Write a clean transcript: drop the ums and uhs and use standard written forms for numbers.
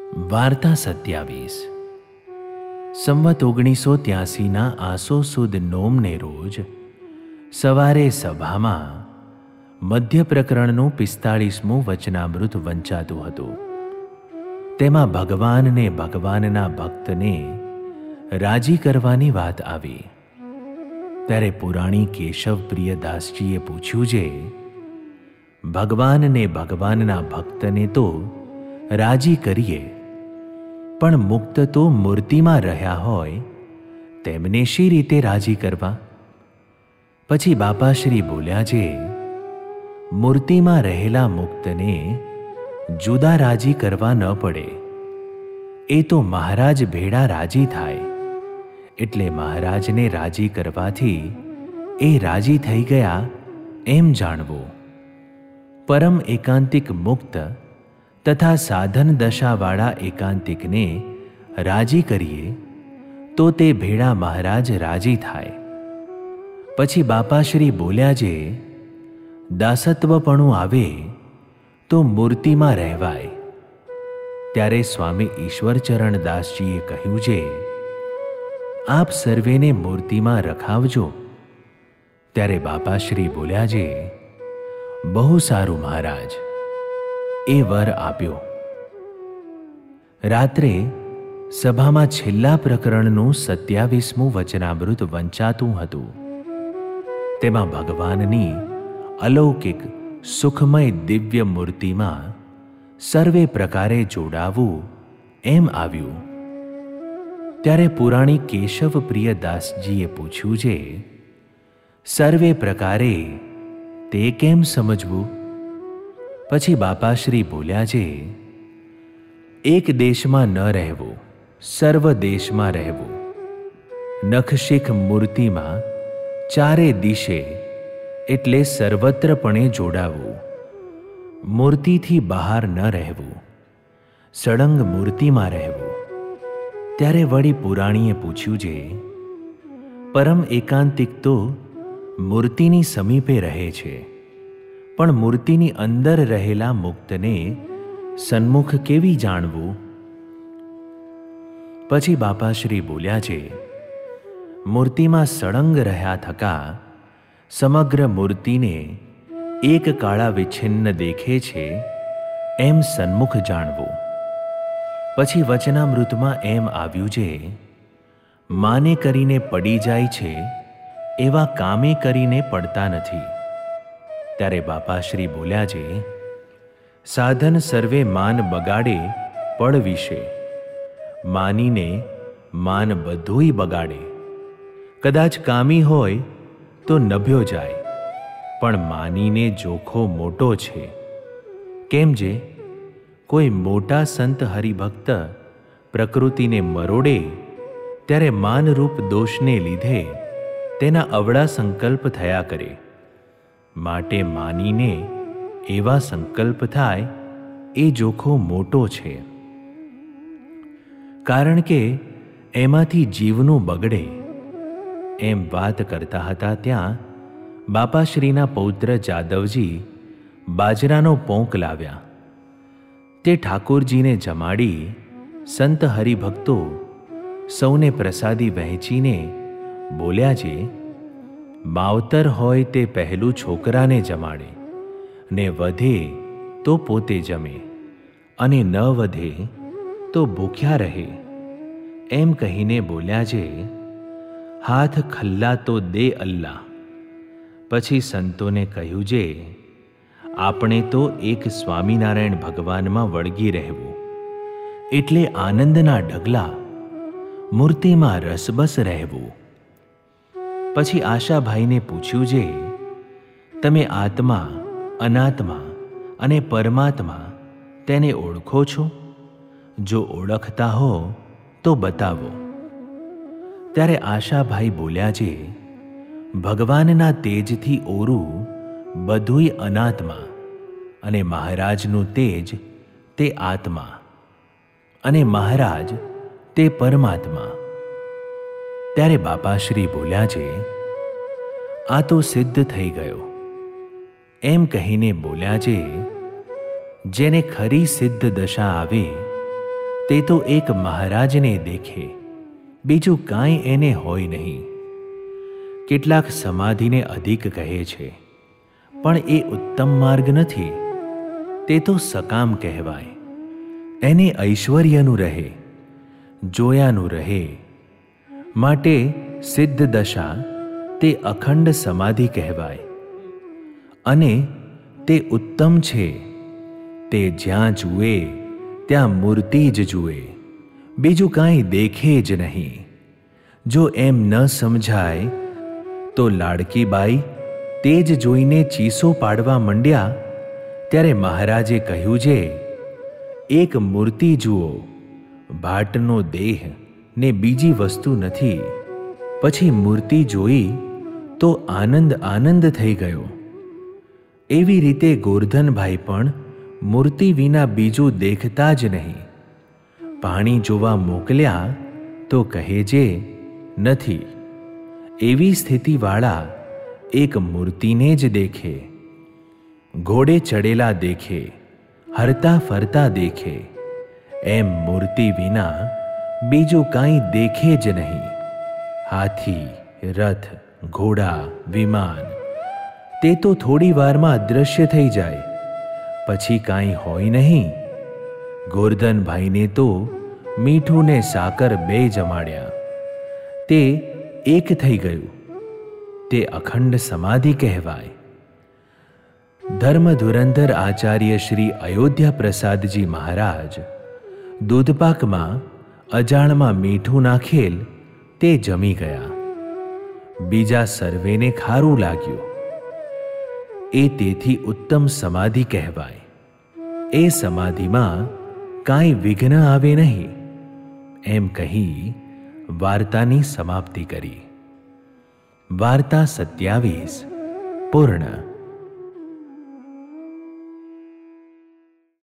વાર્તા 27 સંવત 1983 આસો સુદ નોમને રોજ સવારે સભામાં મધ્ય પ્રકરણનું 45મું વચનામૃત વંચાતું હતું. તેમાં ભગવાનને ભગવાનના ભક્તને રાજી કરવાની વાત આવી. ત્યારે પુરાણી કેશવપ્રિયદાસજીએ પૂછ્યું છે, ભગવાનને ભગવાનના ભક્તને તો રાજી કરીએ, પણ મુક્ત તો મૂર્તિમાં રહ્યા હોય તેમને શી રીતે રાજી કરવા? પછી બાપાશ્રી બોલ્યા છે, મૂર્તિમાં રહેલા મુક્તને જુદા રાજી કરવા ન પડે. એ તો મહારાજ ભેળા રાજી થાય, એટલે મહારાજને રાજી કરવાથી એ રાજી થઈ ગયા એમ જાણવું. પરમ એકાંતિક મુક્ત તથા સાધન દશાવાળા એકાંતિકને રાજી કરીએ તો તે ભેળા મહારાજ રાજી થાય. પછી બાપાશ્રી બોલ્યા છે, દાસત્વપણું આવે તો મૂર્તિમાં રહેવાય. ત્યારે સ્વામી ઈશ્વરચરણ દાસજીએ કહ્યું છે, આપ સર્વેને મૂર્તિમાં રખાવજો. ત્યારે બાપાશ્રી બોલ્યા છે, બહુ સારું મહારાજ, એ વર આપ્યો. રાત્રે સભામાં છેલ્લા પ્રકરણનું 27મું વચનામૃત વંચાતું હતું. તેમાં ભગવાનની અલૌકિક સુખમય દિવ્ય મૂર્તિમાં સર્વે પ્રકારે જોડાવું એમ આવ્યું. ત્યારે પુરાણી કેશવપ્રિયદાસજીએ પૂછ્યું છે, સર્વે પ્રકારે તે કેમ સમજવું? પછી બાપાશ્રી બોલ્યા છે, એક દેશમાં ન રહેવું, સર્વ દેશમાં રહેવું. નખશિખ મૂર્તિમાં ચારે દિશે એટલે સર્વત્રપણે જોડાવું. મૂર્તિથી બહાર ન રહેવું, સળંગ મૂર્તિમાં રહેવું. ત્યારે વળી પુરાણીએ પૂછ્યું છે, પરમ એકાંતિક તો મૂર્તિની સમીપે રહે છે, પણ મૂર્તિની અંદર રહેલા મુક્તને સન્મુખ કેવી જાણવું? પછી બાપાશ્રી બોલ્યા છે, મૂર્તિમાં સળંગ રહ્યા થકા સમગ્ર મૂર્તિને એક કાળા વિચ્છિન્ન દેખે છે એમ સન્મુખ જાણવું. પછી વચનામૃતમાં એમ આવ્યું છે, માને કરીને પડી જાય છે એવા કામે કરીને પડતા નથી. ત્યારે બાપાશ્રી બોલ્યા છે, સાધન સર્વે માન બગાડે પળ વિશે, માનીને માન બધુંય બગાડે. કદાચ કામી હોય તો નભ્યો જાય, પણ માનીને જોખો મોટો છે. કેમ જે કોઈ મોટા સંત હરિભક્ત પ્રકૃતિને મરોડે ત્યારે માનરૂપ દોષને લીધે તેના અવળા સંકલ્પ થયા કરે. માટે માનીને એવા સંકલ્પ થાય એ જોખો મોટો છે. કારણ કે એમાંથી જીવનું બગડે. એમ વાત કરતા હતા ત્યાં બાપાશ્રીના પૌત્ર જાદવજી બાજરાનો પોંક લાવ્યા. તે ઠાકોરજીને જમાડી સંત હરિભક્તો સૌને પ્રસાદી વહેંચીને બોલ્યા છે, માવતર હોય તે પહેલું છોકરાને જમાડે, ને વધે તો પોતે જમે, અને ન વધે તો ભૂખ્યા રહે. એમ કહીને બોલ્યા છે, હાથ ખલ્લા તો દે અલ્લાહ. પછી સંતોને કહ્યું છે, આપણે તો એક સ્વામિનારાયણ ભગવાનમાં વળગી રહેવું, એટલે આનંદના ઢગલા, મૂર્તિમાં રસબસ રહેવું. પછી આશાભાઈને પૂછ્યું છે, તમે આત્મા, અનાત્મા અને પરમાત્મા તેને ઓળખો છો? જો ઓળખતા હો તો બતાવો. ત્યારે આશાભાઈ બોલ્યા છે, ભગવાનના તેજથી ઓરું બધુંય અનાત્મા, અને મહારાજનું તેજ તે આત્મા, અને મહારાજ તે પરમાત્મા. ત્યારે બાપાશ્રી બોલ્યા છે, આ તો સિદ્ધ થઈ ગયો. એમ કહીને બોલ્યા છે, જેને ખરી સિદ્ધ દશા આવે તે તો એક મહારાજને દેખે, બીજું કાંઈ એને હોય નહીં. કેટલાક સમાધિને અધિક કહે છે, પણ એ ઉત્તમ માર્ગ નથી. તે તો સકામ કહેવાય. એને ઐશ્વર્યનું રહે, જોયાનું રહે. માટે સિદ્ધ દશા તે અખંડ સમાધિ કહેવાય. અને તે ઉત્તમ છે. તે જ્યાં જુએ ત્યાં મૂર્તિ જ જુએ, બીજું કાંઈ દેખે જ નહીં. જો એમ ન સમજાય તો લાડકીબાઈ તે જ જોઈને ચીસો પાડવા માંડ્યા. ત્યારે મહારાજે કહ્યું છે, એક મૂર્તિ જુઓ, ભાટનો દેહ ને બીજી વસ્તુ નથી. પછી મૂર્તિ જોઈ તો આનંદ આનંદ થઈ ગયો. એવી રીતે ગોરધનભાઈ પણ મૂર્તિ વિના બીજું દેખતા જ નહીં. પાણી જોવા મોકલ્યા તો કહે જે નથી. એવી સ્થિતિવાળા એક મૂર્તિને જ દેખે. ઘોડે ચડેલા દેખે, હરતા ફરતા દેખે, એમ મૂર્તિ વિના બીજું કાંઈ દેખે જ નહીં. હાથી, રથ, ઘોડા, વિમાન તે તો થોડી વારમાં અદૃશ્ય થઈ જાય, પછી કાંઈ હોય નહીં. ગોરધનભાઈને તો મીઠું ને સાકર બે જમાડ્યા, તે એક થઈ ગયું. તે અખંડ સમાધિ કહેવાય. ધર્મ ધુરંધર આચાર્ય શ્રી અયોધ્યા પ્રસાદજી મહારાજ દૂધપાકમાં અજાણમાં મીઠું નાખેલ તે જમી ગયા. બીજા સર્વેને ખારું લાગ્યું. એ તેથી ઉત્તમ સમાધિ કહેવાય. એ સમાધિમાં કાંઈ વિઘ્ન આવે નહીં. એમ કહી વાર્તાની સમાપ્તિ કરી. વાર્તા 27 પૂર્ણ.